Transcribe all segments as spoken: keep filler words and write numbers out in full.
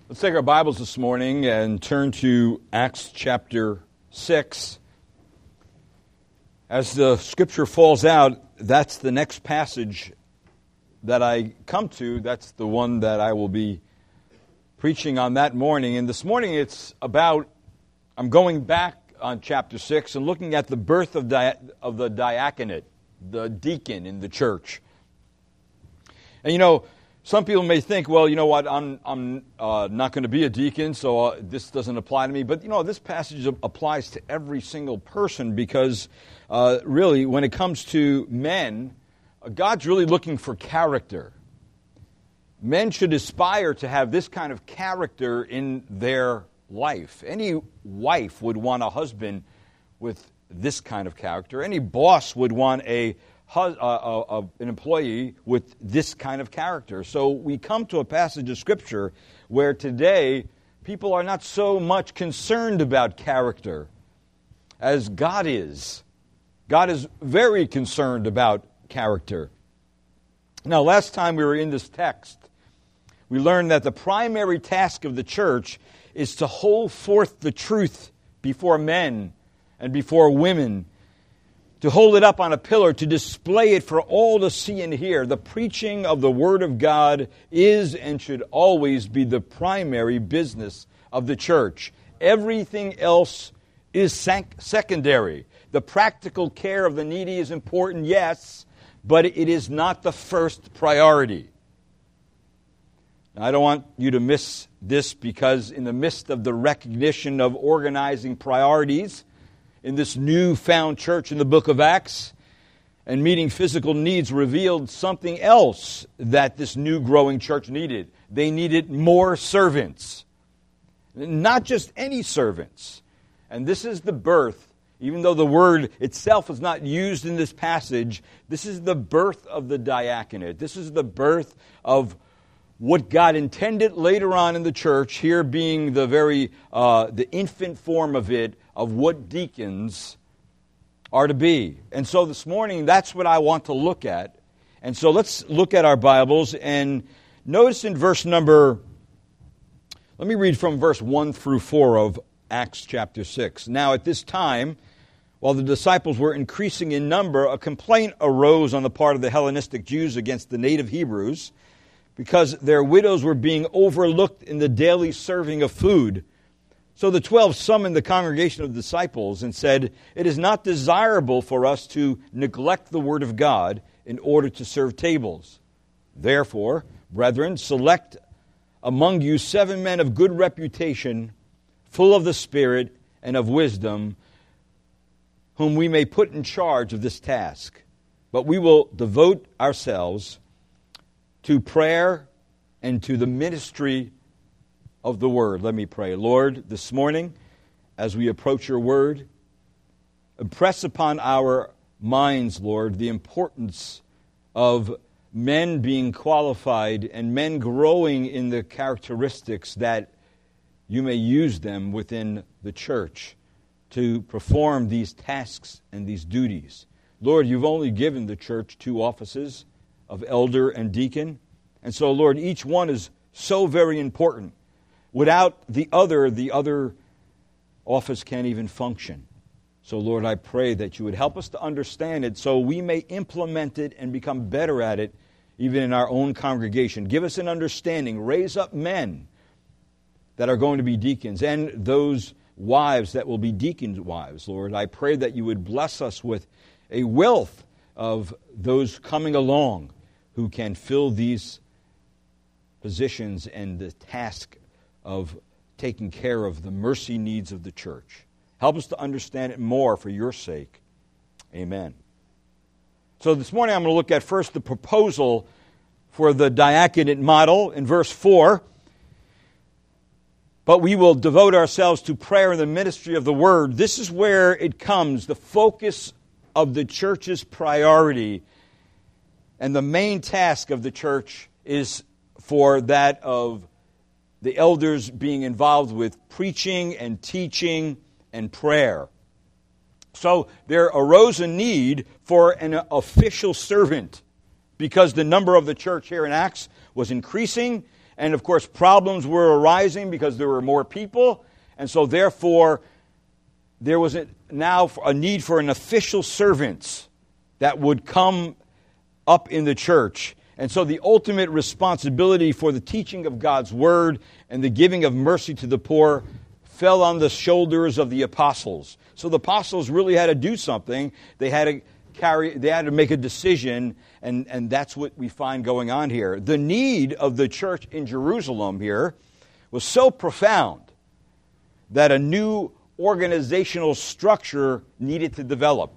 Let's take our Bibles this morning and turn to Acts chapter six. As the scripture falls out, that's the next passage that I come to. That's the one that I will be preaching on that morning. And this morning it's about, I'm going back on chapter six and looking at the birth of, di- of the diaconate, the deacon in the church. And you know, some people may think, well, you know what, I'm I'm uh, not going to be a deacon, so uh, this doesn't apply to me. But, you know, this passage applies to every single person because, uh, really, when it comes to men, uh, God's really looking for character. Men should aspire to have this kind of character in their life. Any wife would want a husband with this kind of character. Any boss would want a Uh, uh, uh, an employee with this kind of character. So we come to a passage of Scripture where today people are not so much concerned about character as God is. God is very concerned about character. Now, last time we were in this text, we learned that the primary task of the church is to hold forth the truth before men and before women, to hold it up on a pillar, to display it for all to see and hear. The preaching of the Word of God is and should always be the primary business of the church. Everything else is sec- secondary. The practical care of the needy is important, yes, but it is not the first priority. Now, I don't want you to miss this because in the midst of the recognition of organizing priorities in this newfound church in the book of Acts, and meeting physical needs revealed something else that this new growing church needed. They needed more servants. Not just any servants. And this is the birth, even though the word itself is not used in this passage, this is the birth of the diaconate. This is the birth of what God intended later on in the church, here being the very, uh, the infant form of it, of what deacons are to be. And so this morning, that's what I want to look at. And so let's look at our Bibles and notice in verse number, let me read from verse one through four of Acts chapter six. Now at this time, while the disciples were increasing in number, a complaint arose on the part of the Hellenistic Jews against the native Hebrews, because their widows were being overlooked in the daily serving of food. So the twelve summoned the congregation of disciples and said, "It is not desirable for us to neglect the word of God in order to serve tables. Therefore, brethren, select among you seven men of good reputation, full of the Spirit and of wisdom, whom we may put in charge of this task. But we will devote ourselves to prayer and to the ministry of the Word." Let me pray. Lord, this morning, as we approach your Word, impress upon our minds, Lord, the importance of men being qualified and men growing in the characteristics that you may use them within the church to perform these tasks and these duties. Lord, you've only given the church two offices of elder and deacon. And so, Lord, each one is so very important. Without the other, the other office can't even function. So, Lord, I pray that you would help us to understand it so we may implement it and become better at it even in our own congregation. Give us an understanding. Raise up men that are going to be deacons and those wives that will be deacons' wives, Lord. I pray that you would bless us with a wealth of those coming along who can fill these positions and the task of taking care of the mercy needs of the church. Help us to understand it more for your sake. Amen. So this morning I'm going to look at first the proposal for the diaconate model in verse four. But we will devote ourselves to prayer and the ministry of the word. This is where it comes, the focus of the church's priority. And the main task of the church is for that of the elders being involved with preaching and teaching and prayer. So there arose a need for an official servant because the number of the church here in Acts was increasing And, of course, problems were arising because there were more people. And so, therefore, there was a, now a need for an official servant that would come up in the church. And so the ultimate responsibility for the teaching of God's word and the giving of mercy to the poor fell on the shoulders of the apostles. So the apostles really had to do something. They had to carry, they had to make a decision, and, and that's what we find going on here. The need of the church in Jerusalem here was so profound that a new organizational structure needed to develop.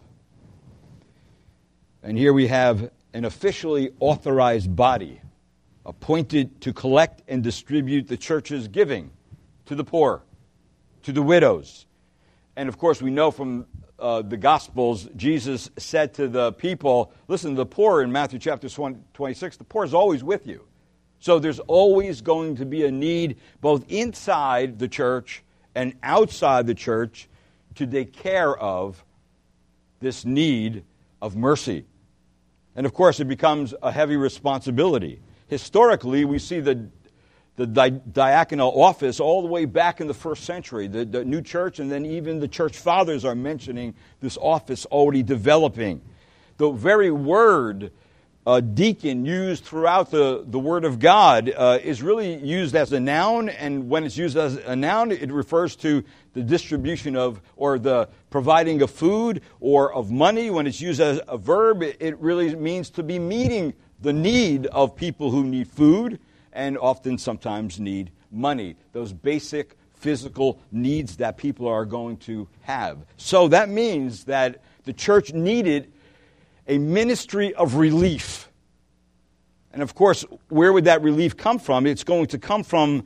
And here we have an officially authorized body appointed to collect and distribute the church's giving to the poor, to the widows. And of course, we know from uh, the Gospels, Jesus said to the people, listen, the poor in Matthew chapter twenty-six, the poor is always with you. So there's always going to be a need both inside the church and outside the church to take care of this need of mercy. And of course, it becomes a heavy responsibility. Historically, we see the, the di- diaconal office all the way back in the first century. The, the new church, and then even the church fathers are mentioning this office already developing. The very word uh, deacon used throughout the, the Word of God uh, is really used as a noun, and when it's used as a noun, it refers to the distribution of, or the providing of food or of money. When it's used as a verb, it, it really means to be meeting the need of people who need food and often sometimes need money. Those basic physical needs that people are going to have. So that means that the church needed a ministry of relief. And of course, where would that relief come from? It's going to come from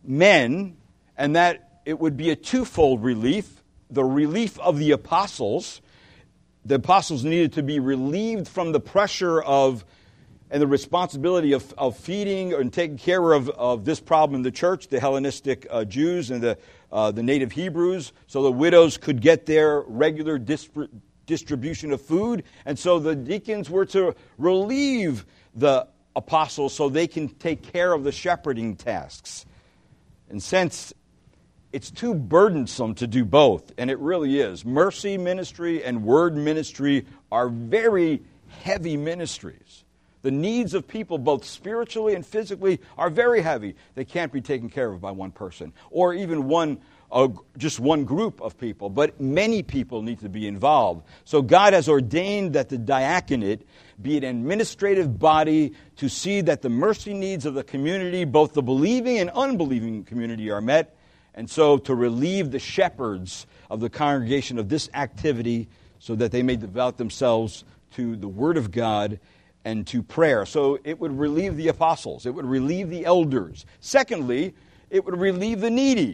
men, and that it would be a twofold relief. The relief of the apostles. The apostles needed to be relieved from the pressure of and the responsibility of, of feeding and taking care of, of this problem in the church, the Hellenistic uh, Jews and the, uh, the native Hebrews, so the widows could get their regular dispr- distribution of food. And so the deacons were to relieve the apostles so they can take care of the shepherding tasks. And since it's too burdensome to do both, and it really is, mercy ministry and word ministry are very heavy ministries. The needs of people, both spiritually and physically, are very heavy. They can't be taken care of by one person or even one, uh, just one group of people. But many people need to be involved. So God has ordained that the diaconate be an administrative body to see that the mercy needs of the community, both the believing and unbelieving community, are met. And so to relieve the shepherds of the congregation of this activity so that they may devote themselves to the Word of God and to prayer. So it would relieve the apostles. It would relieve the elders. Secondly, it would relieve the needy.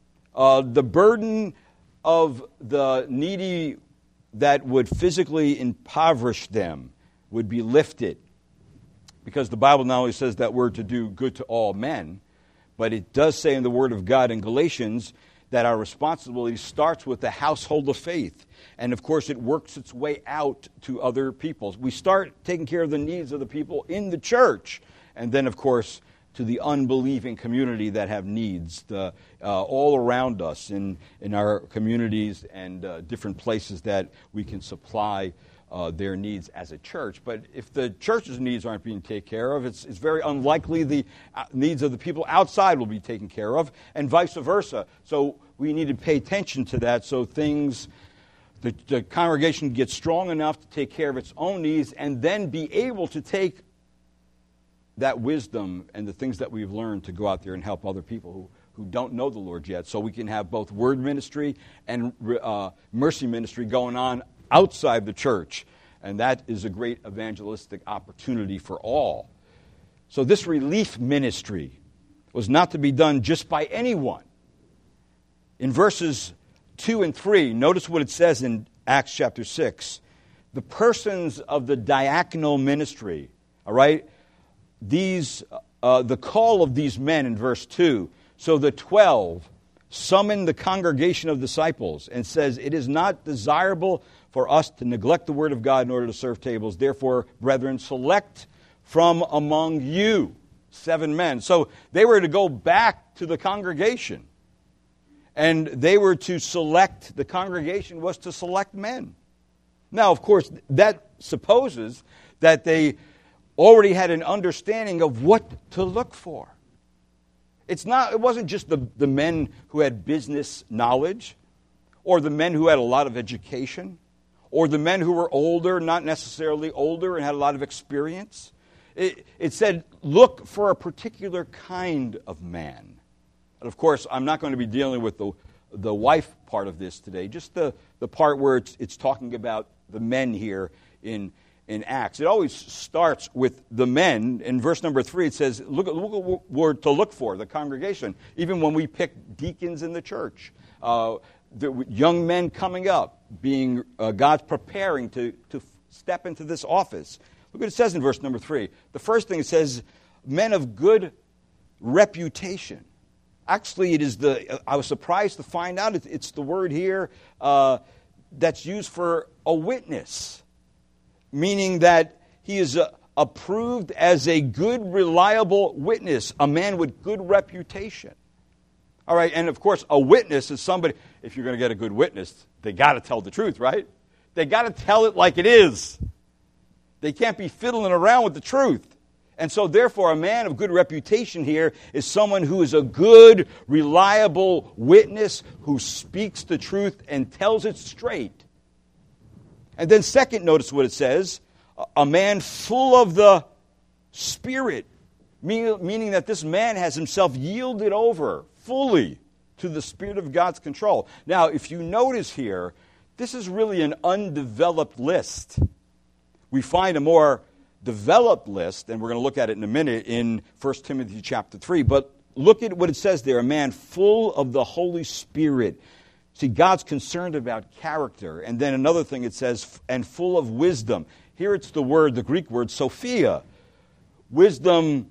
Uh, the burden of the needy that would physically impoverish them would be lifted. Because the Bible not only says that we're to do good to all men, but it does say in the Word of God in Galatians that our responsibility starts with the household of faith. And, of course, it works its way out to other peoples. We start taking care of the needs of the people in the church. And then, of course, to the unbelieving community that have needs the, uh, all around us in, in our communities and uh, different places that we can supply Uh, their needs as a church. But if the church's needs aren't being taken care of, it's, it's very unlikely the uh, needs of the people outside will be taken care of, and vice versa. So we need to pay attention to that so things, the, the congregation gets strong enough to take care of its own needs and then be able to take that wisdom and the things that we've learned to go out there and help other people who, who don't know the Lord yet. So we can have both word ministry and uh, mercy ministry going on outside the church, and that is a great evangelistic opportunity for all. So this relief ministry was not to be done just by anyone. In verses two and three, notice what it says in Acts chapter six. The persons of the diaconal ministry, all right, these, uh, the call of these men in verse two. So the twelve summoned the congregation of disciples and says, it is not desirable for us to neglect the word of God in order to serve tables. Therefore, brethren, select from among you. seven men. So they were to go back to the congregation. And they were to select, the congregation was to select men. Now, of course, that supposes that they already had an understanding of what to look for. It's not, it wasn't just the, the men who had business knowledge, or the men who had a lot of education, or the men who were older, not necessarily older, and had a lot of experience. It, it said, look for a particular kind of man. And of course, I'm not going to be dealing with the, the wife part of this today, just the, the part where it's, it's talking about the men here in, in Acts. It always starts with the men. In verse number three, it says, look, look at what we're to look for, the congregation, even when we pick deacons in the church. Uh, the young men coming up, being uh, God's preparing to, to step into this office. Look what it says in verse number three. The first thing it says, men of good reputation. Actually, it is the, I was surprised to find out it, it's the word here uh, that's used for a witness, meaning that he is uh, approved as a good, reliable witness, a man with good reputation. All right, and of course, a witness is somebody, if you're going to get a good witness, they got to tell the truth, right? They got to tell it like it is. They can't be fiddling around with the truth. And so, therefore, a man of good reputation here is someone who is a good, reliable witness who speaks the truth and tells it straight. And then second, notice what it says, a man full of the Spirit, meaning that this man has himself yielded over fully to the Spirit of God's control. Now, if you notice here, this is really an undeveloped list. We find a more developed list, and we're going to look at it in a minute in First Timothy chapter three. But look at what it says there, a man full of the Holy Spirit. See, God's concerned about character. And then another thing it says, and full of wisdom. Here it's the word, the Greek word, Sophia. Wisdom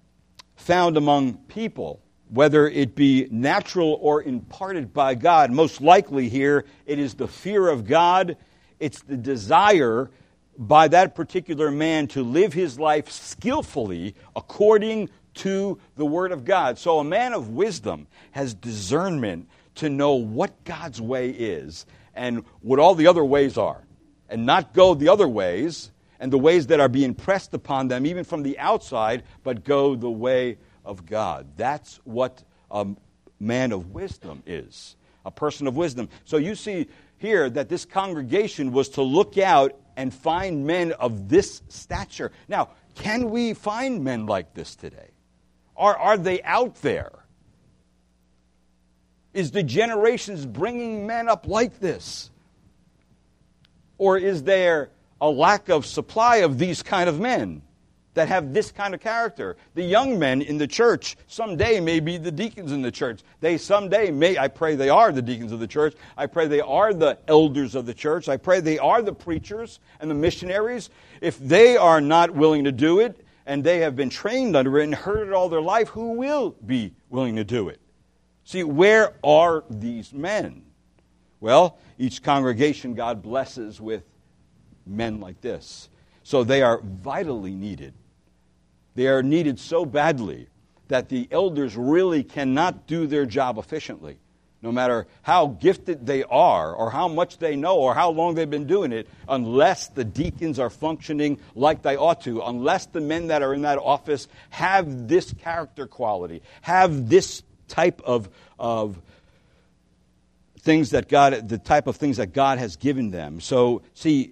found among people, whether it be natural or imparted by God. Most likely here, it is the fear of God. It's the desire by that particular man to live his life skillfully according to the Word of God. So a man of wisdom has discernment to know what God's way is and what all the other ways are, and not go the other ways and the ways that are being pressed upon them even from the outside, but go the way of God. That's what a man of wisdom is, a person of wisdom. So you see here that this congregation was to look out and find men of this stature. Now, can we find men like this today? Are, are they out there? Is the generations bringing men up like this? Or is there a lack of supply of these kind of men that have this kind of character? The young men in the church someday may be the deacons in the church. They someday may, I pray they are the deacons of the church. I pray they are the elders of the church. I pray they are the preachers and the missionaries. If they are not willing to do it, and they have been trained under it and heard it all their life, who will be willing to do it? See, where are these men? Well, each congregation God blesses with men like this. So they are vitally needed. They are needed so badly that the elders really cannot do their job efficiently. No matter how gifted they are, or how much they know, or how long they've been doing it, unless the deacons are functioning like they ought to, unless the men that are in that office have this character quality, have this type of, of things that God, the type of things that God has given them. So, see,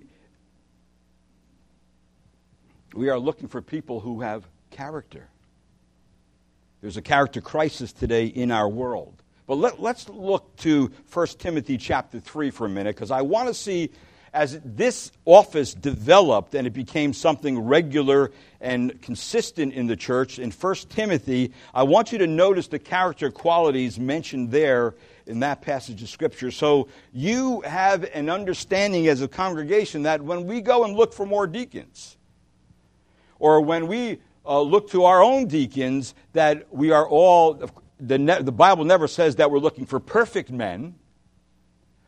we are looking for people who have character. There's a character crisis today in our world. But let, let's look to First Timothy chapter three for a minute, because I want to see, as this office developed and it became something regular and consistent in the church, in First Timothy, I want you to notice the character qualities mentioned there in that passage of Scripture. So you have an understanding as a congregation that when we go and look for more deacons, or when we uh, look to our own deacons, that we are all, the, ne- the Bible never says that we're looking for perfect men,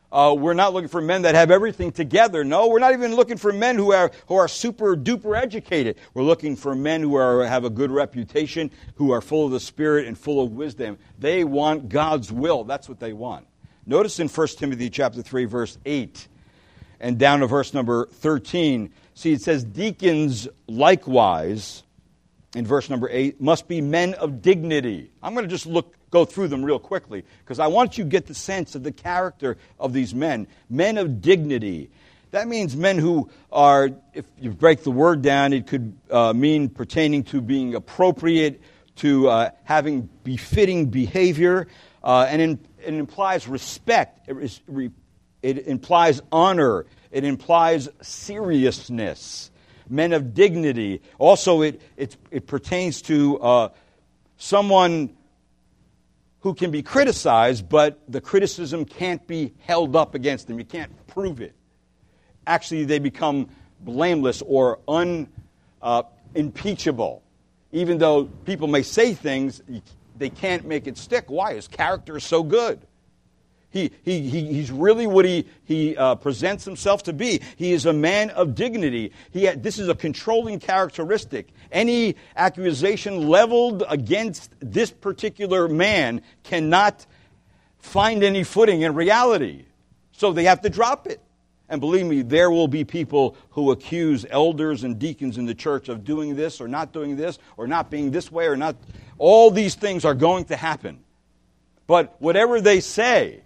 Uh, we're not looking for men that have everything together. No, we're not even looking for men who are who are super duper educated. We're looking for men who are have a good reputation, who are full of the Spirit and full of wisdom. They want God's will. That's what they want. Notice in First Timothy chapter three, verse eight, and down to verse number thirteen. See, it says, deacons likewise, in verse number eight, must be men of dignity. I'm going to just look go through them real quickly, because I want you to get the sense of the character of these men. Men of dignity. That means men who are, if you break the word down, it could uh, mean pertaining to being appropriate, to uh, having befitting behavior, uh, and in, it implies respect. It, is, it implies honor. It implies seriousness. Men of dignity. Also, it, it, it pertains to uh, someone who can be criticized, but the criticism can't be held up against them. You can't prove it. Actually, they become blameless or unimpeachable. Uh, Even though people may say things, they can't make it stick. Why? His character is so good. He, he, he, he's really what he, he uh, presents himself to be. He is a man of dignity. He had, this is a controlling characteristic. Any accusation leveled against this particular man cannot find any footing in reality. So they have to drop it. And believe me, there will be people who accuse elders and deacons in the church of doing this or not doing this or not being this way or not. All these things are going to happen. But whatever they say,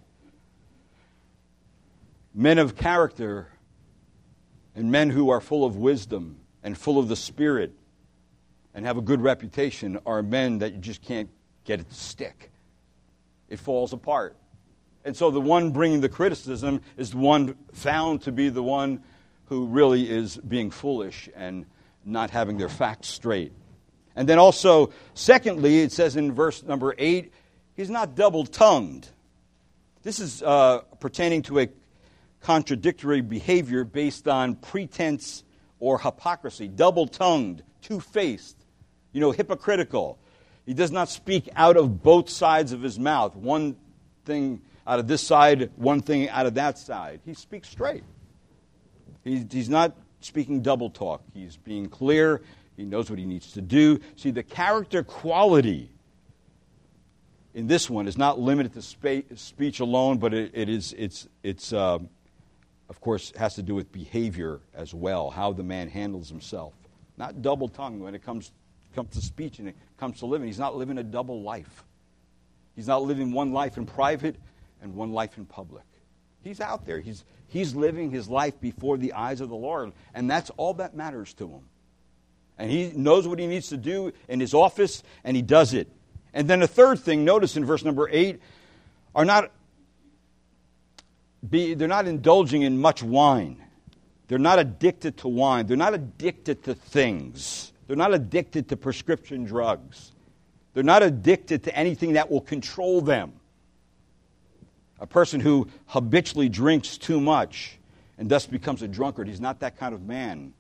men of character and men who are full of wisdom and full of the Spirit and have a good reputation are men that you just can't get it to stick. It falls apart. And so the one bringing the criticism is the one found to be the one who really is being foolish and not having their facts straight. And then also, secondly, it says in verse number eight, he's not double-tongued. This is uh, pertaining to a contradictory behavior based on pretense or hypocrisy. Double-tongued, two-faced, you know, hypocritical. He does not speak out of both sides of his mouth. One thing out of this side, one thing out of that side. He speaks straight. He, he's not speaking double talk. He's being clear. He knows what he needs to do. See, the character quality in this one is not limited to spa- speech alone, but it, it is, it's, it's uh, of course, has to do with behavior as well, how the man handles himself. Not double-tongued when it comes, comes to speech and it comes to living. He's not living a double life. He's not living one life in private and one life in public. He's out there. He's, he's living his life before the eyes of the Lord, and that's all that matters to him. And he knows what he needs to do in his office, and he does it. And then a third thing, notice in verse number eight, are not be they're not indulging in much wine. They're not addicted to wine. They're not addicted to things. They're not addicted to prescription drugs. They're not addicted to anything that will control them. A person who habitually drinks too much and thus becomes a drunkard, he's not that kind of man.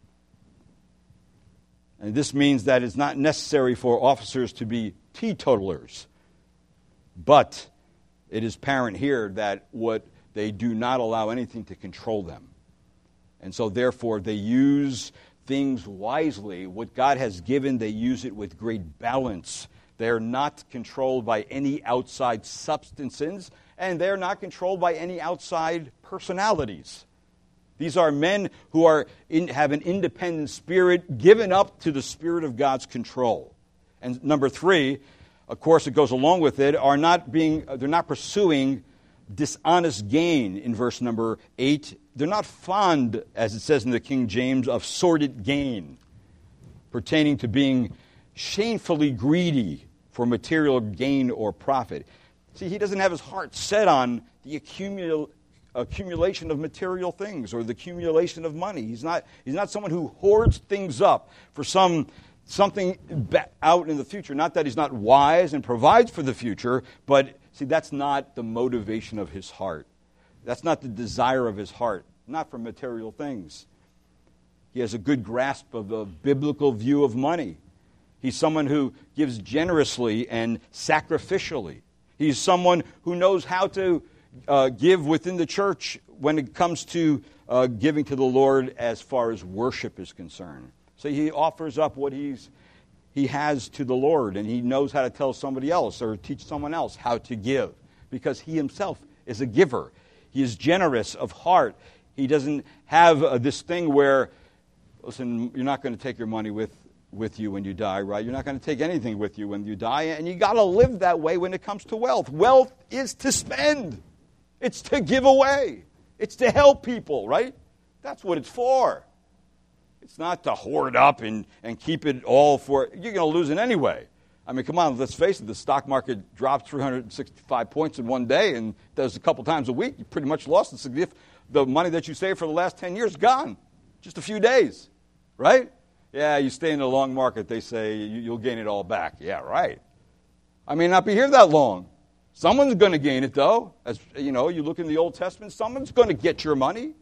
And this means that it's not necessary for officers to be teetotalers. But it is apparent here that what they do not allow anything to control them. And so therefore they use things wisely. What God has given, they use it with great balance. They are not controlled by any outside substances, and they're not controlled by any outside personalities. These are men who are in, have an independent spirit, given up to the Spirit of God's control. And number three, of course, it goes along with it, are not being they're not pursuing dishonest gain in verse number eight. They're not fond, as it says in the King James, of sordid gain, pertaining to being shamefully greedy for material gain or profit. See, he doesn't have his heart set on the accumul- accumulation of material things or the accumulation of money. He's not, he's not someone who hoards things up for some something out in the future. Not that he's not wise and provides for the future, but see, that's not the motivation of his heart. That's not the desire of his heart, not for material things. He has a good grasp of the biblical view of money. He's someone who gives generously and sacrificially. He's someone who knows how to uh, give within the church when it comes to uh, giving to the Lord as far as worship is concerned. So he offers up what he's he has to the Lord, and he knows how to tell somebody else or teach someone else how to give, because he himself is a giver. He is generous of heart. He doesn't have uh, this thing where, listen, you're not going to take your money with, with you when you die, right? You're not going to take anything with you when you die, and you got to live that way when it comes to wealth. Wealth is to spend. It's to give away. It's to help people, right? That's what it's for. It's not to hoard up and, and keep it all for, you're going to lose it anyway. I mean, come on, let's face it, the stock market drops three hundred sixty-five points in one day and does a couple times a week. You pretty much lost the, the money that you saved for the last ten years, gone. Just a few days, right? Yeah, you stay in the long market, they say you, you'll gain it all back. Yeah, right. I may not be here that long. Someone's going to gain it, though. As you know, you look in the Old Testament, someone's going to get your money.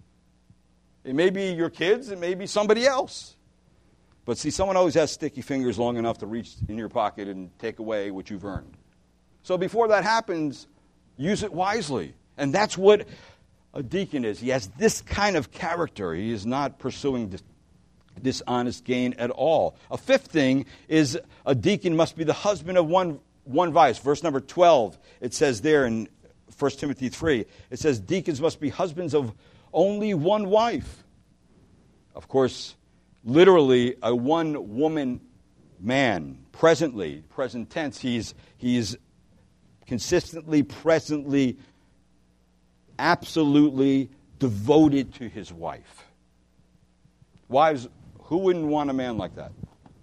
It may be your kids, it may be somebody else. But see, someone always has sticky fingers long enough to reach in your pocket and take away what you've earned. So before that happens, use it wisely. And that's what a deacon is. He has this kind of character. He is not pursuing dis- dishonest gain at all. A fifth thing is a deacon must be the husband of one, one wife. Verse number twelve, it says there in First Timothy three, it says deacons must be husbands of only one wife. Of course, literally a one-woman man. Presently, present tense, he's, he's consistently, presently, absolutely devoted to his wife. Wives, who wouldn't want a man like that?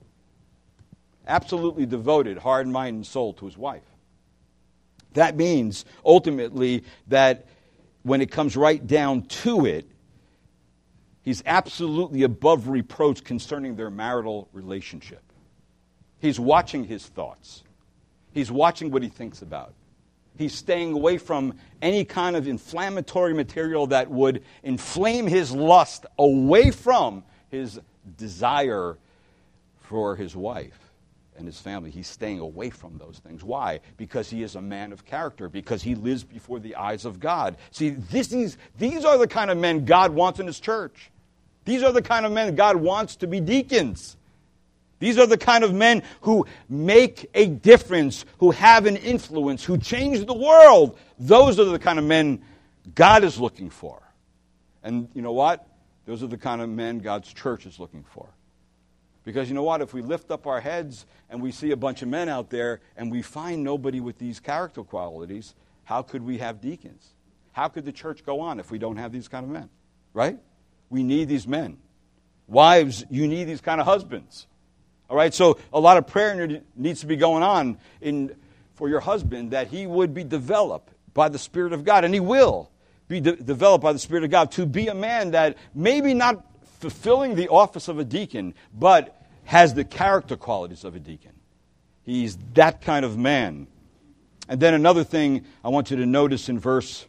Absolutely devoted, heart, mind, and soul to his wife. That means, ultimately, that when it comes right down to it, he's absolutely above reproach concerning their marital relationship. He's watching his thoughts. He's watching what he thinks about. He's staying away from any kind of inflammatory material that would inflame his lust away from his desire for his wife and his family. He's staying away from those things. Why? Because he is a man of character, because he lives before the eyes of God. See, this is, these are the kind of men God wants in his church. These are the kind of men God wants to be deacons. These are the kind of men who make a difference, who have an influence, who change the world. Those are the kind of men God is looking for. And you know what? Those are the kind of men God's church is looking for. Because you know what? If we lift up our heads and we see a bunch of men out there and we find nobody with these character qualities, how could we have deacons? How could the church go on if we don't have these kind of men? Right? We need these men. Wives, you need these kind of husbands. All right? So a lot of prayer needs to be going on in for your husband, that he would be developed by the Spirit of God. And he will be de- developed by the Spirit of God to be a man that maybe not fulfilling the office of a deacon, but has the character qualities of a deacon. He's that kind of man. And then another thing I want you to notice in verse,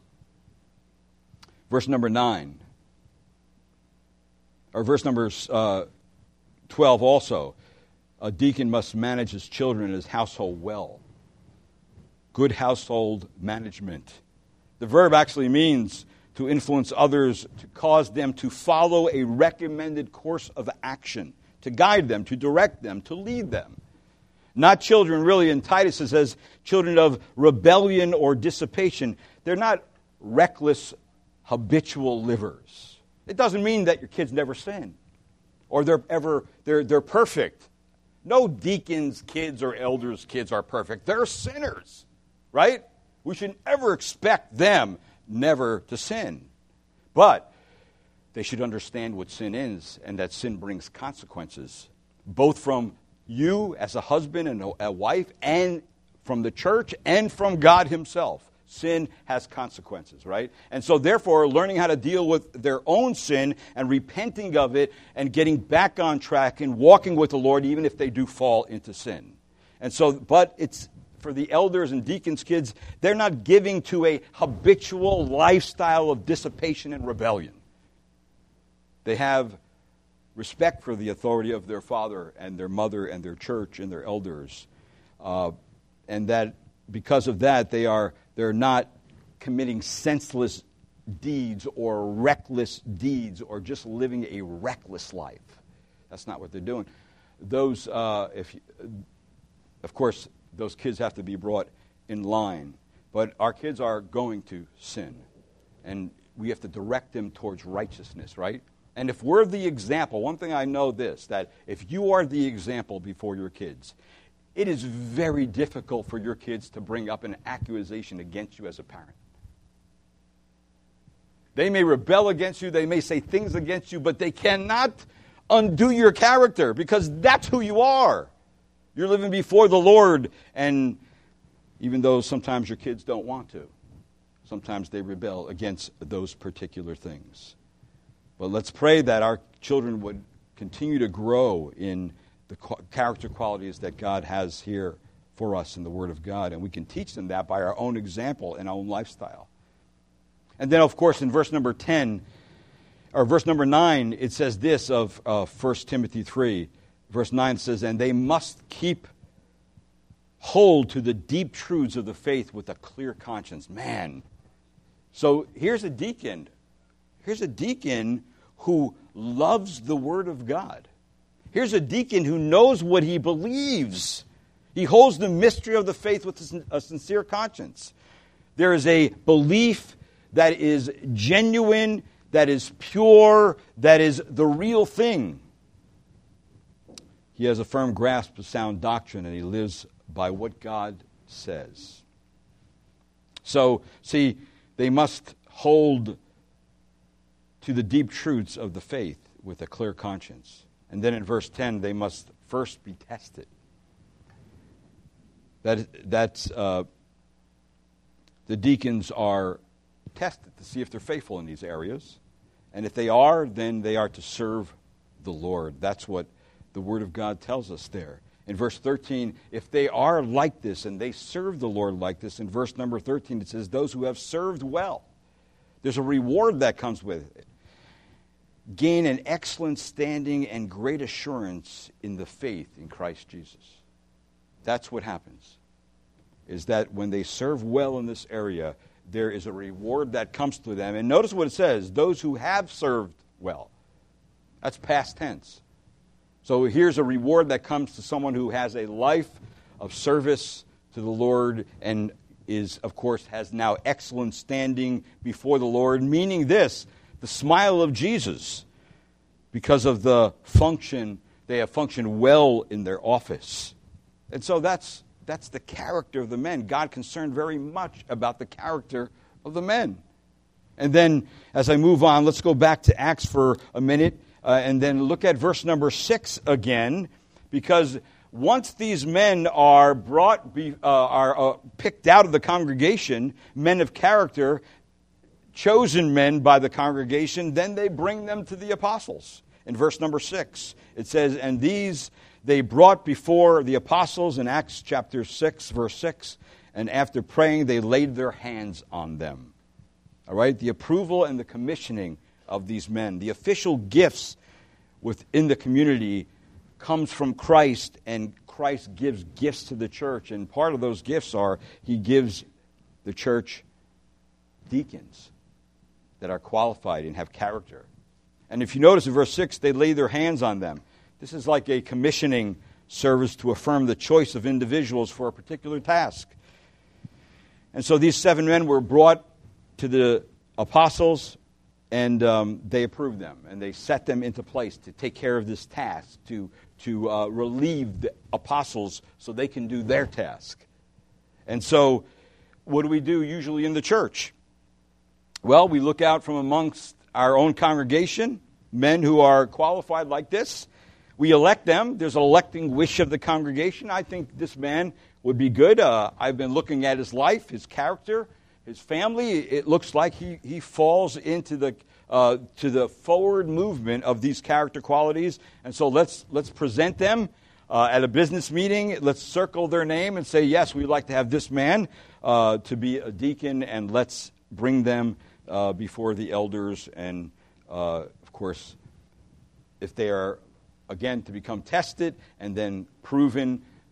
verse number nine, or verse number uh, twelve also, a deacon must manage his children and his household well. Good household management. The verb actually means to influence others, to cause them to follow a recommended course of action, to guide them, to direct them, to lead them. Not children, really, in Titus it says, children of rebellion or dissipation. They're not reckless, habitual livers. It doesn't mean that your kids never sin, or they're ever they're they're perfect. No deacons' kids or elders' kids are perfect. They're sinners, right? We should never expect them never to sin. But they should understand what sin is, and that sin brings consequences, both from you as a husband and a wife, and from the church, and from God himself. Sin has consequences, right? And so therefore, learning how to deal with their own sin and repenting of it and getting back on track and walking with the Lord, even if they do fall into sin. And so, but it's for the elders and deacons' kids, they're not giving to a habitual lifestyle of dissipation and rebellion. They have respect for the authority of their father and their mother and their church and their elders. Uh, and that because of that, they are they're not committing senseless deeds or reckless deeds or just living a reckless life. That's not what they're doing. Those, uh, if, of course, those kids have to be brought in line. But our kids are going to sin. And we have to direct them towards righteousness, right? And if we're the example, one thing I know this, that if you are the example before your kids, it is very difficult for your kids to bring up an accusation against you as a parent. They may rebel against you, they may say things against you, but they cannot undo your character because that's who you are. You're living before the Lord, and even though sometimes your kids don't want to, sometimes they rebel against those particular things. But let's pray that our children would continue to grow in the character qualities that God has here for us in the Word of God, and we can teach them that by our own example and our own lifestyle. And then, of course, in verse number ten, or verse number nine, it says this of uh, First Timothy three. Verse nine says, and they must keep hold to the deep truths of the faith with a clear conscience. Man. So here's a deacon. Here's a deacon who loves the Word of God. Here's a deacon who knows what he believes. He holds the mystery of the faith with a sincere conscience. There is a belief that is genuine, that is pure, that is the real thing. He has a firm grasp of sound doctrine, and he lives by what God says. So, see, they must hold to the deep truths of the faith with a clear conscience. And then in verse ten, they must first be tested. That, that's, uh, the deacons are tested to see if they're faithful in these areas. And if they are, then they are to serve the Lord. That's what the Word of God tells us there. In verse thirteen, if they are like this and they serve the Lord like this, in verse number thirteen it says, those who have served well. There's a reward that comes with it. Gain an excellent standing and great assurance in the faith in Christ Jesus. That's what happens, is that when they serve well in this area, there is a reward that comes to them. And notice what it says, those who have served well. That's past tense. So here's a reward that comes to someone who has a life of service to the Lord and is, of course, has now excellent standing before the Lord, meaning this, the smile of Jesus, because of the function, they have functioned well in their office. And so that's that's the character of the men. God concerned very much about the character of the men. And then, as I move on, let's go back to Acts for a minute, uh, and then look at verse number six again, because once these men are brought, be, uh, are uh, picked out of the congregation, men of character, chosen men by the congregation, then they bring them to the apostles. In verse number six, it says, and these they brought before the apostles in Acts chapter six, verse six, and after praying, they laid their hands on them. All right, the approval and the commissioning of these men, the official gifts within the community comes from Christ, and Christ gives gifts to the church, and part of those gifts are he gives the church deacons that are qualified and have character. And if you notice in verse six, they lay their hands on them. This is like a commissioning service to affirm the choice of individuals for a particular task. And so these seven men were brought to the apostles, and um, they approved them, and they set them into place to take care of this task, to, to uh, relieve the apostles so they can do their task. And so what do we do usually in the church? Well, we look out from amongst our own congregation, men who are qualified like this. We elect them. There's an electing wish of the congregation. I think this man would be good. Uh, I've been looking at his life, his character, his family. It looks like he, he falls into the uh, to the forward movement of these character qualities. And so let's let's present them uh, at a business meeting. Let's circle their name and say, yes, we'd like to have this man uh, to be a deacon, and let's bring them uh, before the elders. And, uh, of course, if they are, again, to become tested and then proven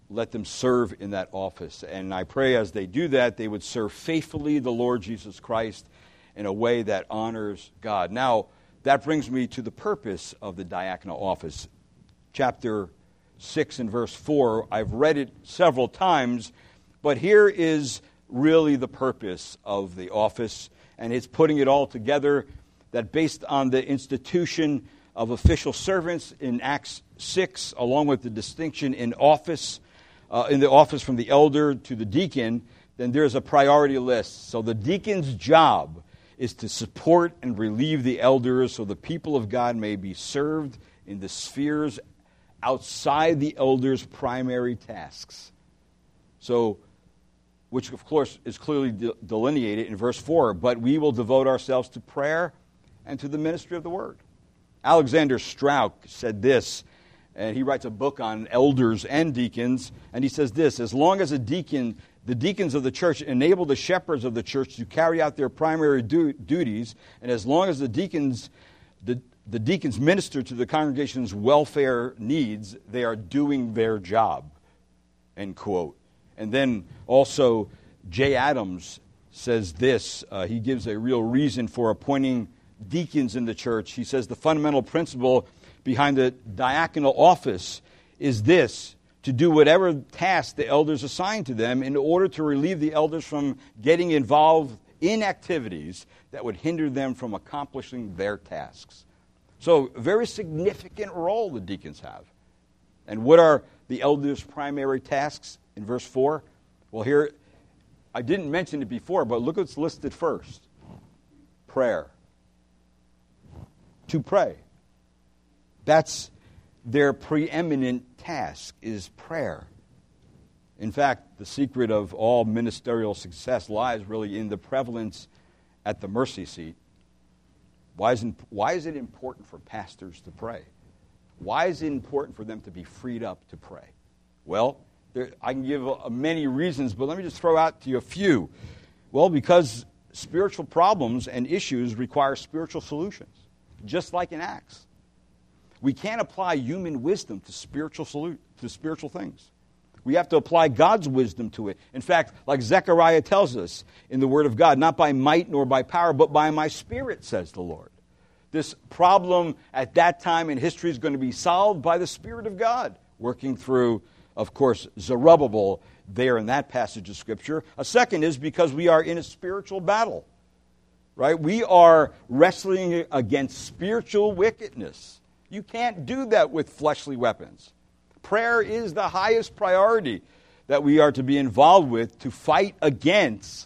let them serve in that office. And I pray as they do that, they would serve faithfully the Lord Jesus Christ in a way that honors God. Now, that brings me to the purpose of the diaconal office. Chapter six and verse four, I've read it several times, but here is really the purpose of the office, and it's putting it all together, that based on the institution of official servants in Acts six, along with the distinction in office, uh, in the office from the elder to the deacon, then there's a priority list. So the deacon's job is to support and relieve the elders so the people of God may be served in the spheres outside the elders' primary tasks. So, which of course is clearly de- delineated in verse four, but we will devote ourselves to prayer and to the ministry of the word. Alexander Strauch said this, and he writes a book on elders and deacons, and he says this: as long as a deacon, the deacons of the church enable the shepherds of the church to carry out their primary du- duties, and as long as the deacons, the, the deacons minister to the congregation's welfare needs, they are doing their job, end quote. And then also Jay Adams says this, uh, he gives a real reason for appointing deacons in the church. He says the fundamental principle behind the diaconal office is this: to do whatever task the elders assign to them in order to relieve the elders from getting involved in activities that would hinder them from accomplishing their tasks. So, a very significant role the deacons have. And what are the elders' primary tasks in verse four? Well, here, I didn't mention it before, but look what's listed first. Prayer. To pray. That's their preeminent task, is prayer. In fact, the secret of all ministerial success lies really in the prevalence at the mercy seat. Why is, why is it important for pastors to pray? Why is it important for them to be freed up to pray? Well, there, I can give a, a many reasons, but let me just throw out to you a few. Well, because spiritual problems and issues require spiritual solutions, just like in Acts. We can't apply human wisdom to spiritual solu- to spiritual things. We have to apply God's wisdom to it. In fact, like Zechariah tells us in the Word of God, not by might nor by power, but by my Spirit, says the Lord. This problem at that time in history is going to be solved by the Spirit of God, working through, of course, Zerubbabel there in that passage of Scripture. A second is because we are in a spiritual battle, right? We are wrestling against spiritual wickedness. You can't do that with fleshly weapons. Prayer is the highest priority that we are to be involved with to fight against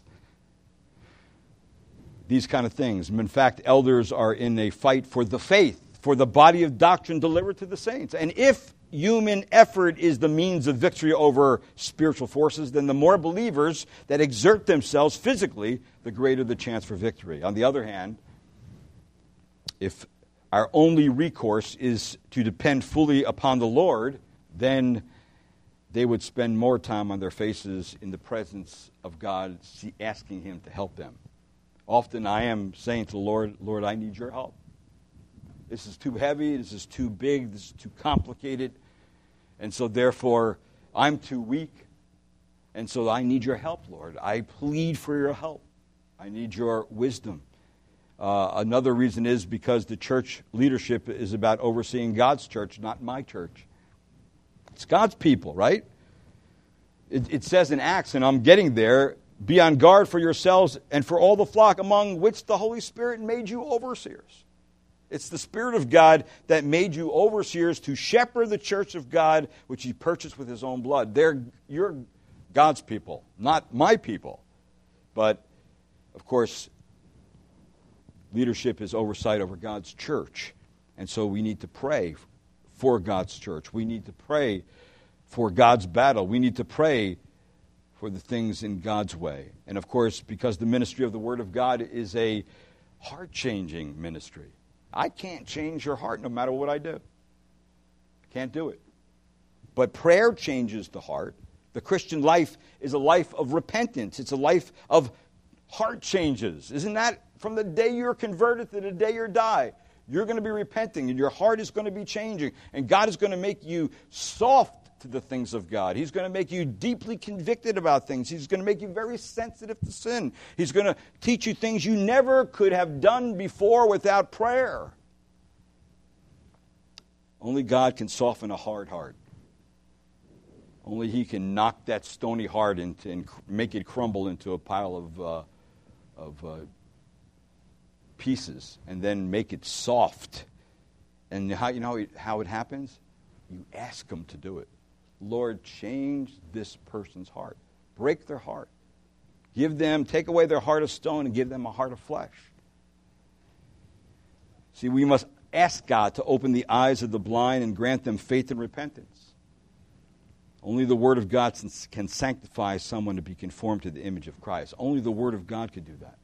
these kind of things. In fact, elders are in a fight for the faith, for the body of doctrine delivered to the saints. And if human effort is the means of victory over spiritual forces, then the more believers that exert themselves physically, the greater the chance for victory. On the other hand, if our only recourse is to depend fully upon the Lord, then they would spend more time on their faces in the presence of God, asking Him to help them. Often I am saying to the Lord, Lord, I need your help. This is too heavy, this is too big, this is too complicated, and so therefore I'm too weak, and so I need your help, Lord. I plead for your help. I need your wisdom. Uh, another reason is because the church leadership is about overseeing God's church, not my church. It's God's people, right? It, it says in Acts, and I'm getting there, be on guard for yourselves and for all the flock among which the Holy Spirit made you overseers. It's the Spirit of God that made you overseers to shepherd the church of God, which He purchased with His own blood. They're, you're God's people, not my people. But, of course, leadership is oversight over God's church. And so we need to pray for God's church. We need to pray for God's battle. We need to pray for the things in God's way. And of course, because the ministry of the Word of God is a heart-changing ministry. I can't change your heart no matter what I do. I can't do it. But prayer changes the heart. The Christian life is a life of repentance. It's a life of heart changes. Isn't that from the day you're converted to the day you die? You're going to be repenting, and your heart is going to be changing. And God is going to make you soft to the things of God. He's going to make you deeply convicted about things. He's going to make you very sensitive to sin. He's going to teach you things you never could have done before without prayer. Only God can soften a hard heart. Only He can knock that stony heart into and make it crumble into a pile of uh, of uh, pieces, and then make it soft. And how you know how it happens? You ask Him to do it. Lord, change this person's heart. Break their heart. Give them, take away their heart of stone and give them a heart of flesh. See, we must ask God to open the eyes of the blind and grant them faith and repentance. Only the Word of God can sanctify someone to be conformed to the image of Christ. Only the Word of God could do that.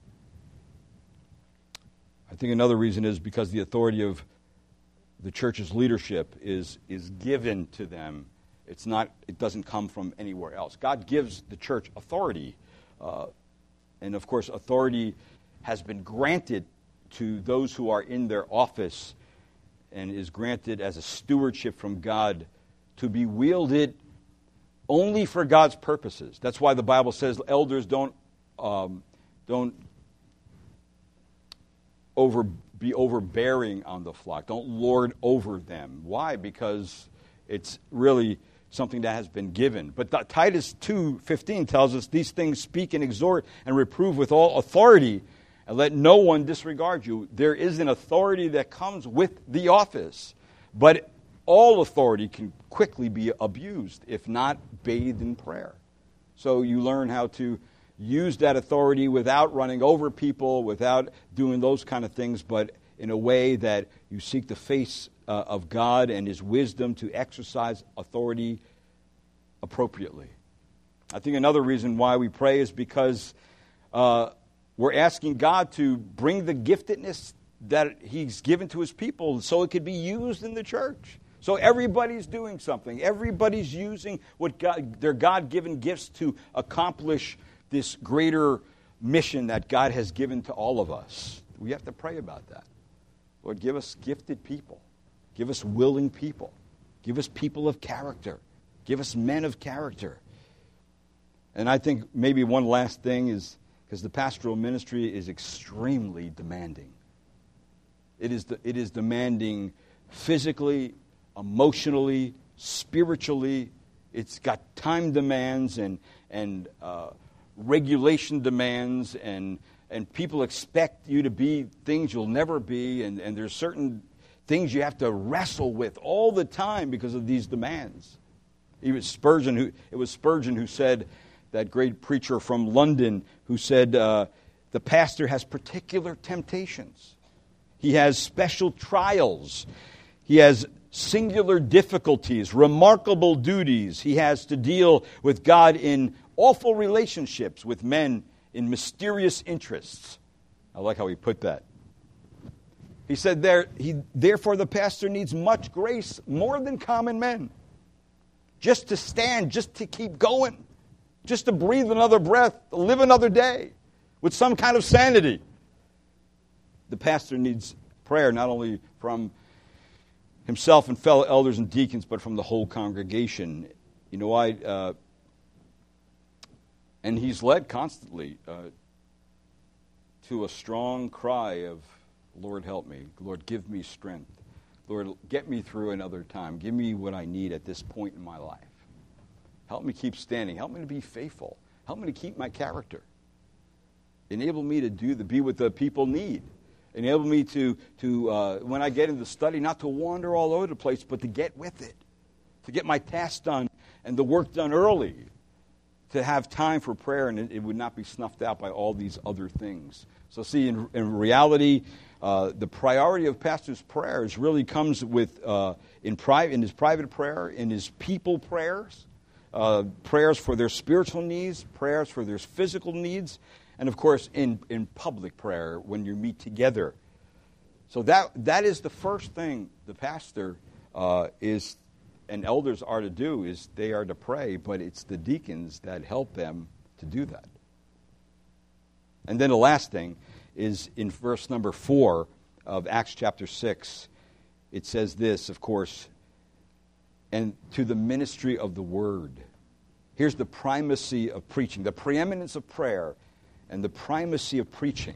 I think another reason is because the authority of the church's leadership is, is given to them. It's not, it doesn't come from anywhere else. God gives the church authority. Uh, and of course, authority has been granted to those who are in their office and is granted as a stewardship from God to be wielded only for God's purposes. That's why the Bible says elders don't um, don't over be overbearing on the flock. Don't lord over them. Why? Because it's really something that has been given. But the, Titus two fifteen tells us, these things speak and exhort and reprove with all authority, and let no one disregard you. There is an authority that comes with the office, but all authority can quickly be abused if not bathed in prayer. So you learn how to use that authority without running over people, without doing those kind of things, but in a way that you seek the face uh, of God and His wisdom to exercise authority appropriately. I think another reason why we pray is because uh, we're asking God to bring the giftedness that He's given to His people so it could be used in the church. So everybody's doing something. Everybody's using what God, their God-given gifts to accomplish this greater mission that God has given to all of us. We have to pray about that. Lord, give us gifted people. Give us willing people. Give us people of character. Give us men of character. And I think maybe one last thing is, because the pastoral ministry is extremely demanding. It is, the, it is demanding physically, emotionally, spiritually. It's got time demands and and uh, regulation demands, and and people expect you to be things you'll never be, and, and there's certain things you have to wrestle with all the time because of these demands. Even Spurgeon, who it was Spurgeon who said, that great preacher from London, who said uh, the pastor has particular temptations. He has special trials. He has singular difficulties, remarkable duties. He has to deal with God in awful relationships with men in mysterious interests. I like how he put that. He said, there, he, therefore the pastor needs much grace, more than common men. Just to stand, just to keep going, just to breathe another breath, to live another day with some kind of sanity. The pastor needs prayer not only from himself and fellow elders and deacons, but from the whole congregation. You know, I uh, and he's led constantly uh, to a strong cry of, Lord, help me. Lord, give me strength. Lord, get me through another time. Give me what I need at this point in my life. Help me keep standing. Help me to be faithful. Help me to keep my character. Enable me to do the be what the people need. Enable me to, to uh, when I get into study, not to wander all over the place, but to get with it. To get my tasks done and the work done early. To have time for prayer, and it, it would not be snuffed out by all these other things. So see, in, in reality, uh, the priority of pastor's prayers really comes with uh, in, pri- in his private prayer, in his people prayers, uh, prayers for their spiritual needs, prayers for their physical needs, and of course in, in public prayer when you meet together. So that that is the first thing the pastor uh, is and elders are to do, is they are to pray, but it's the deacons that help them to do that. And then the last thing is in verse number four of Acts chapter six. It says this, of course, and to the ministry of the word. Here's the primacy of preaching, the preeminence of prayer, and the primacy of preaching.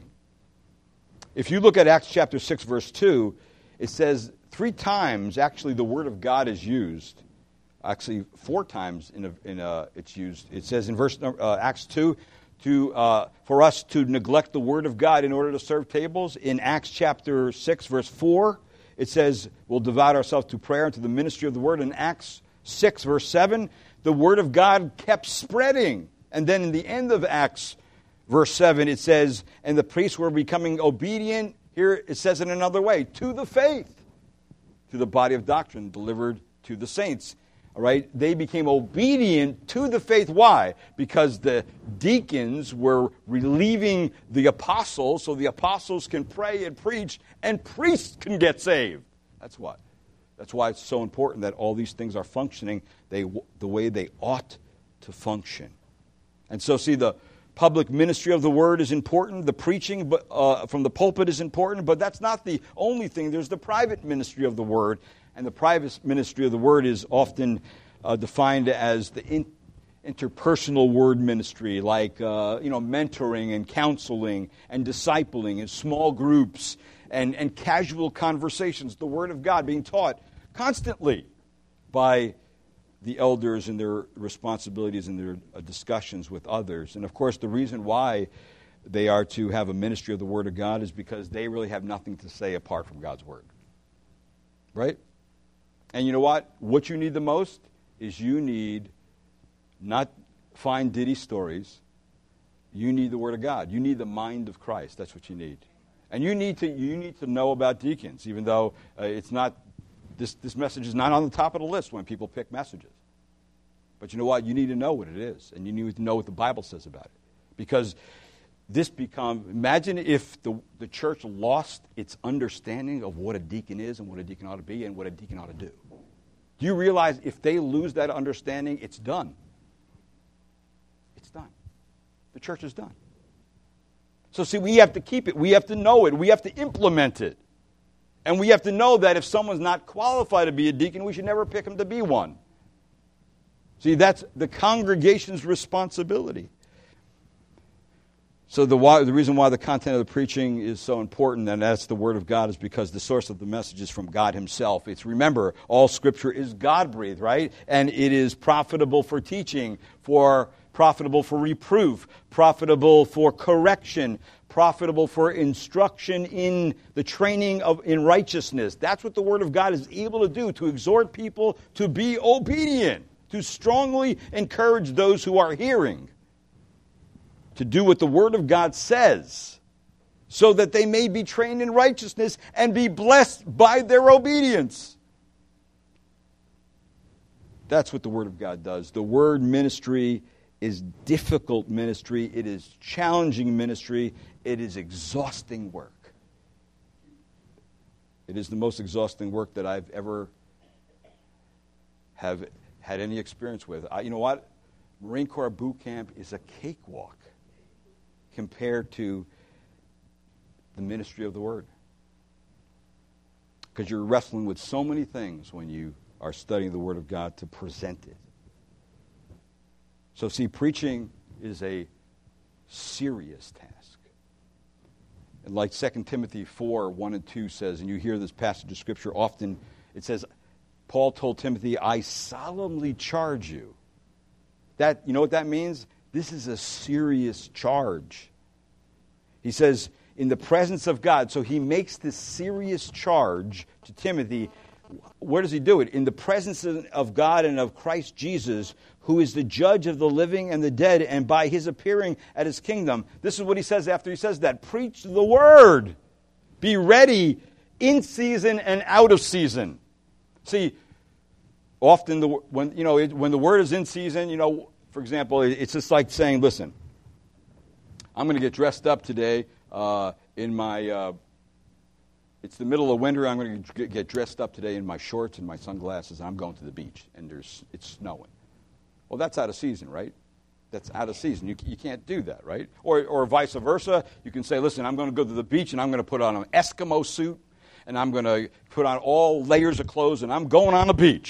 If you look at Acts chapter six, verse two, it says three times, actually, the word of God is used. Actually, four times in a, in a, it's used. It says in verse uh, Acts two, to uh, for us to neglect the word of God in order to serve tables. In Acts chapter six, verse four, it says we'll devote ourselves to prayer and to the ministry of the word. In Acts six, verse seven, the word of God kept spreading. And then in the end of Acts, verse seven, it says, and the priests were becoming obedient. Here it says in another way, to the faith, to the body of doctrine delivered to the saints. All right, they became obedient to the faith. Why? Because the deacons were relieving the apostles, so the apostles can pray and preach, and priests can get saved. That's why. That's why it's so important that all these things are functioning they, the way they ought to function. And so, see, the public ministry of the word is important. The preaching uh, from the pulpit is important, but that's not the only thing. There's the private ministry of the word. And the private ministry of the word is often uh, defined as the in, interpersonal word ministry, like uh, you know, mentoring and counseling and discipling and small groups and, and casual conversations. The word of God being taught constantly by the elders and their responsibilities and their uh, discussions with others. And of course, the reason why they are to have a ministry of the word of God is because they really have nothing to say apart from God's word. Right? And you know what? What you need the most is you need not fine ditty stories. You need the Word of God. You need the mind of Christ. That's what you need. And you need to you need to know about deacons, even though uh, it's not this this message is not on the top of the list when people pick messages. But you know what? You need to know what it is, and you need to know what the Bible says about it, because this become imagine if the the church lost its understanding of what a deacon is and what a deacon ought to be and what a deacon ought to do. Do you realize if they lose that understanding, it's done? It's done. The church is done. So see, we have to keep it. We have to know it. We have to implement it. And we have to know that if someone's not qualified to be a deacon, we should never pick them to be one. See, that's the congregation's responsibility. So the, why, the reason why the content of the preaching is so important, and that's the Word of God, is because the source of the message is from God Himself. It's, remember, all Scripture is God-breathed, right? And it is profitable for teaching, for profitable for reproof, profitable for correction, profitable for instruction in the training of in righteousness. That's what the Word of God is able to do, to exhort people to be obedient, to strongly encourage those who are hearing to do what the Word of God says, so that they may be trained in righteousness and be blessed by their obedience. That's what the Word of God does. The Word ministry is difficult ministry. It is challenging ministry. It is exhausting work. It is the most exhausting work that I've ever have had any experience with. I, you know what? Marine Corps boot camp is a cakewalk compared to the ministry of the Word. Because you're wrestling with so many things when you are studying the Word of God to present it. So see, preaching is a serious task. And like Second Timothy four, one and two says, and you hear this passage of Scripture often, it says, Paul told Timothy, I solemnly charge you. That, you know what that means? This is a serious charge. He says, in the presence of God. So he makes this serious charge to Timothy. Where does he do it? In the presence of God and of Christ Jesus, who is the judge of the living and the dead, and by his appearing at his kingdom. This is what he says after he says that. Preach the word. Be ready in season and out of season. See, often the when you know it, when the word is in season, you know, for example, it's just like saying, listen, I'm going to get dressed up today uh, in my, uh, it's the middle of winter, I'm going to get dressed up today in my shorts and my sunglasses, and I'm going to the beach, and there's it's snowing. Well, that's out of season, right? That's out of season. You, you can't do that, right? Or, or vice versa. You can say, listen, I'm going to go to the beach, and I'm going to put on an Eskimo suit, and I'm going to put on all layers of clothes, and I'm going on the beach.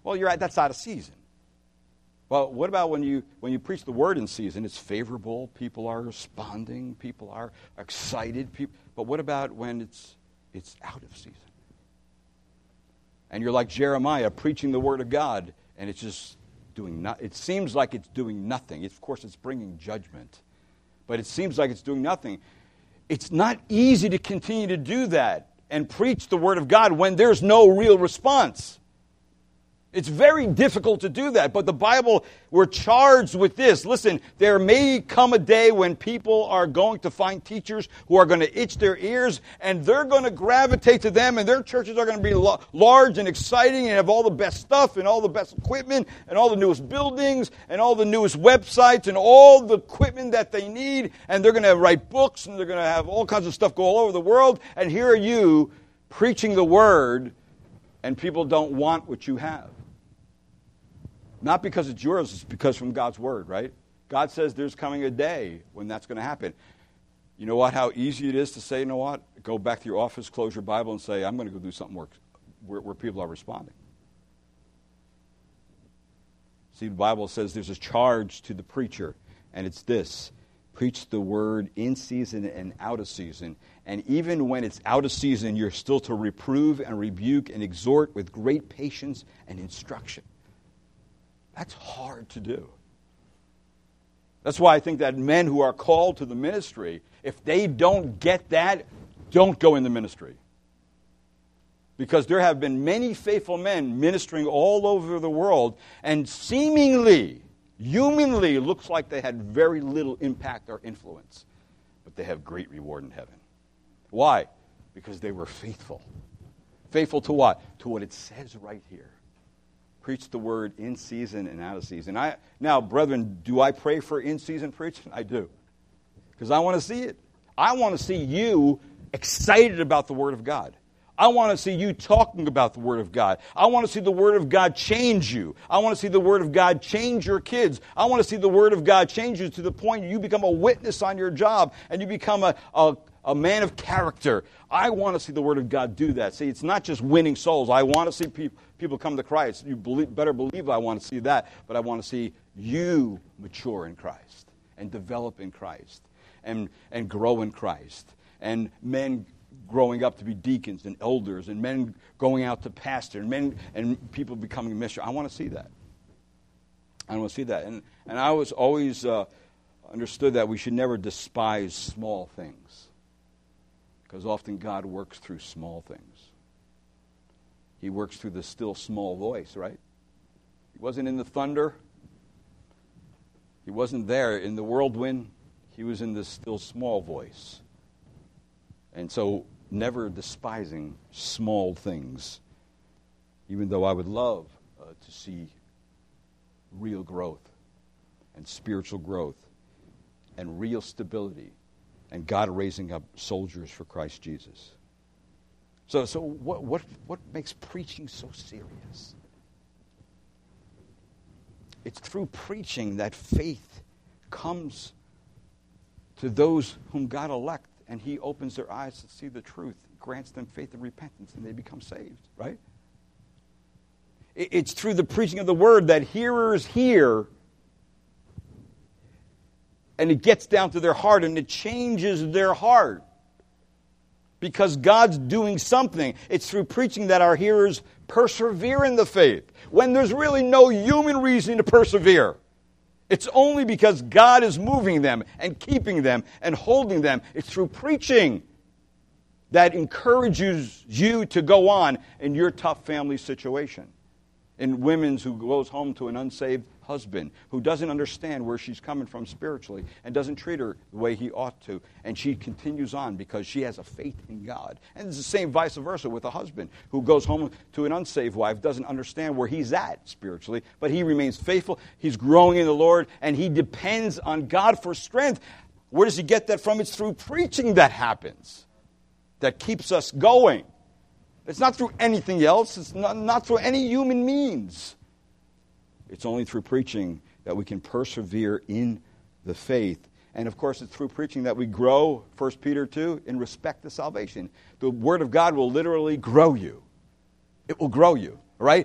Well, you're right, that's out of season. Well, what about when you when you preach the word in season? It's favorable. People are responding. People are excited. People, but what about when it's it's out of season? And you're like Jeremiah preaching the word of God, and it's just doing not. It seems like it's doing nothing. Of course, it's bringing judgment, but it seems like it's doing nothing. It's not easy to continue to do that and preach the word of God when there's no real response. It's very difficult to do that, but the Bible, we're charged with this. Listen, there may come a day when people are going to find teachers who are going to itch their ears, and they're going to gravitate to them, and their churches are going to be lo- large and exciting and have all the best stuff and all the best equipment and all the newest buildings and all the newest websites and all the equipment that they need, and they're going to write books, and they're going to have all kinds of stuff go all over the world, and here are you preaching the word, and people don't want what you have. Not because it's yours, it's because from God's word, right? God says there's coming a day when that's going to happen. You know what? How easy it is to say, you know what? Go back to your office, close your Bible, and say, I'm going to go do something where, where, where people are responding. See, the Bible says there's a charge to the preacher, and it's this. Preach the word in season and out of season. And even when it's out of season, you're still to reprove and rebuke and exhort with great patience and instruction. That's hard to do. That's why I think that men who are called to the ministry, if they don't get that, don't go in the ministry. Because there have been many faithful men ministering all over the world, and seemingly, humanly, looks like they had very little impact or influence. But they have great reward in heaven. Why? Because they were faithful. Faithful to what? To what it says right here. Preach the word in season and out of season. I, now, brethren, do I pray for in-season preaching? I do. Because I want to see it. I want to see you excited about the word of God. I want to see you talking about the word of God. I want to see the word of God change you. I want to see the word of God change your kids. I want to see the word of God change you to the point you become a witness on your job and you become a, a, a man of character. I want to see the word of God do that. See, it's not just winning souls. I want to see people people come to Christ. You believe, better believe I want to see that, but I want to see you mature in Christ and develop in Christ and, and grow in Christ. And men growing up to be deacons and elders and men going out to pastor and men and people becoming missionaries. I want to see that. I want to see that. And, and I was always uh, understood that we should never despise small things. Because often God works through small things. He works through the still small voice, right? He wasn't in the thunder. He wasn't there in the whirlwind. He was in the still small voice. And so never despising small things, even though I would love uh, to see real growth and spiritual growth and real stability and God raising up soldiers for Christ Jesus. So, so what, what, what makes preaching so serious? It's through preaching that faith comes to those whom God elects, and He opens their eyes to see the truth, grants them faith and repentance, and they become saved, right? It's through the preaching of the word that hearers hear, and it gets down to their heart, and it changes their heart. Because God's doing something. It's through preaching that our hearers persevere in the faith. When there's really no human reason to persevere. It's only because God is moving them and keeping them and holding them. It's through preaching that encourages you to go on in your tough family situation. In women's who goes home to an unsaved husband who doesn't understand where she's coming from spiritually and doesn't treat her the way he ought to. And she continues on because she has a faith in God. And it's the same vice versa with a husband who goes home to an unsaved wife, doesn't understand where he's at spiritually, but he remains faithful. He's growing in the Lord and he depends on God for strength. Where does he get that from? It's through preaching that happens. That keeps us going. It's not through anything else. It's not, not through any human means. It's only through preaching that we can persevere in the faith. And, of course, it's through preaching that we grow, First Peter two, in respect to salvation. The Word of God will literally grow you. It will grow you, right?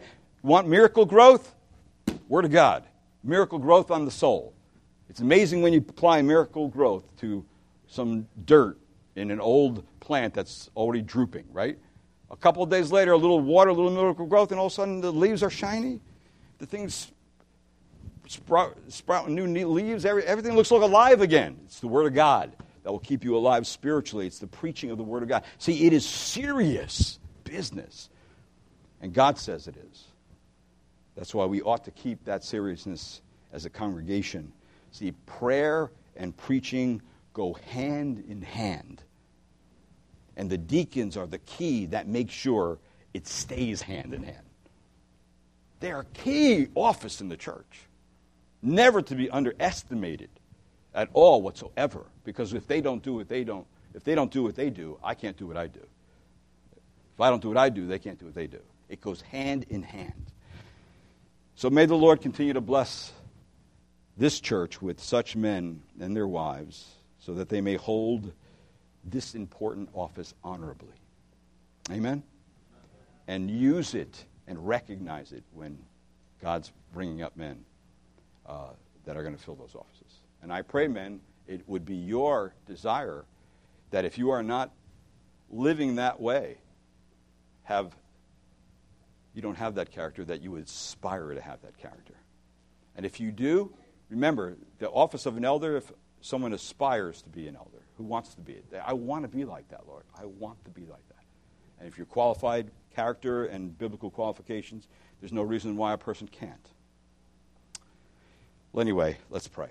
Want miracle growth? Word of God. Miracle growth on the soul. It's amazing when you apply miracle growth to some dirt in an old plant that's already drooping, right? A couple of days later, a little water, a little miracle growth, and all of a sudden the leaves are shiny. The thing's sprout, sprouting new leaves. Every, everything looks like alive again. It's the Word of God that will keep you alive spiritually. It's the preaching of the Word of God. See, it is serious business. And God says it is. That's why we ought to keep that seriousness as a congregation. See, prayer and preaching go hand in hand. And the deacons are the key that makes sure it stays hand in hand. They are a key office in the church. Never to be underestimated at all whatsoever. Because if they don't do what they don't, if they don't do what they do, I can't do what I do. If I don't do what I do, they can't do what they do. It goes hand in hand. So may the Lord continue to bless this church with such men and their wives so that they may hold this important office honorably. Amen? And use it and recognize it when God's bringing up men uh, that are going to fill those offices. And I pray, men, it would be your desire that if you are not living that way, have you don't have that character, that you aspire to have that character. And if you do, remember, the office of an elder, if someone aspires to be an elder, who wants to be it, I want to be like that, Lord. I want to be like that. And if you're qualified, character and biblical qualifications, there's no reason why a person can't. Well, anyway, let's pray.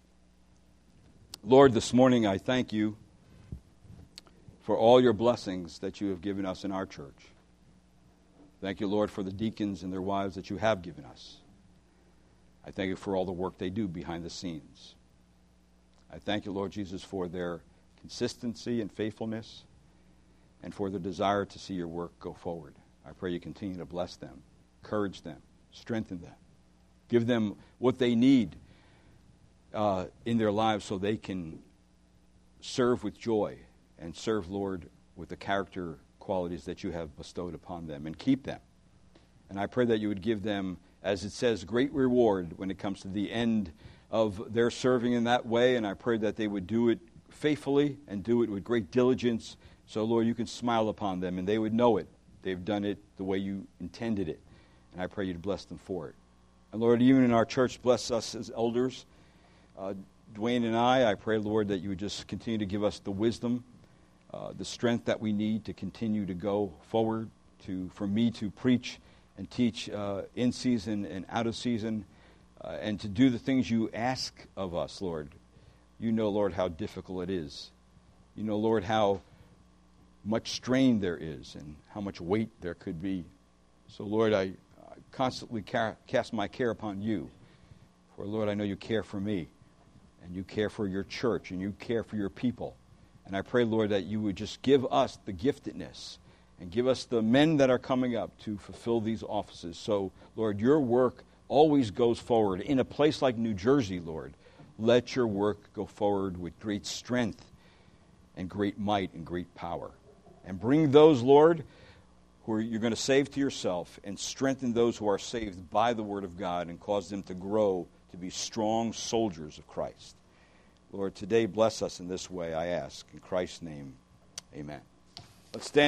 Lord, this morning I thank you for all your blessings that you have given us in our church. Thank you, Lord, for the deacons and their wives that you have given us. I thank you for all the work they do behind the scenes. I thank you, Lord Jesus, for their consistency and faithfulness and for their desire to see your work go forward. I pray you continue to bless them, encourage them, strengthen them, give them what they need uh, in their lives so they can serve with joy and serve, Lord, with the character qualities that you have bestowed upon them, and keep them. And I pray that you would give them, as it says, great reward when it comes to the end of their serving in that way, and I pray that they would do it faithfully and do it with great diligence, so, Lord, you can smile upon them, and they would know it. They've done it the way you intended it, and I pray you to bless them for it. And, Lord, even in our church, bless us as elders. Uh, Dwayne and I, I pray, Lord, that you would just continue to give us the wisdom, Uh, the strength that we need to continue to go forward, to for me to preach and teach uh, in season and out of season, uh, and to do the things you ask of us, Lord. You know, Lord, how difficult it is. You know, Lord, how much strain there is and how much weight there could be. So, Lord, I, I constantly ca- cast my care upon you. For, Lord, I know you care for me, and you care for your church, and you care for your people. And I pray, Lord, that you would just give us the giftedness and give us the men that are coming up to fulfill these offices. So, Lord, your work always goes forward. In a place like New Jersey, Lord, let your work go forward with great strength and great might and great power. And bring those, Lord, who are, you're going to save to yourself, and strengthen those who are saved by the word of God and cause them to grow to be strong soldiers of Christ. Lord, today bless us in this way, I ask. In Christ's name, amen. Let's stand.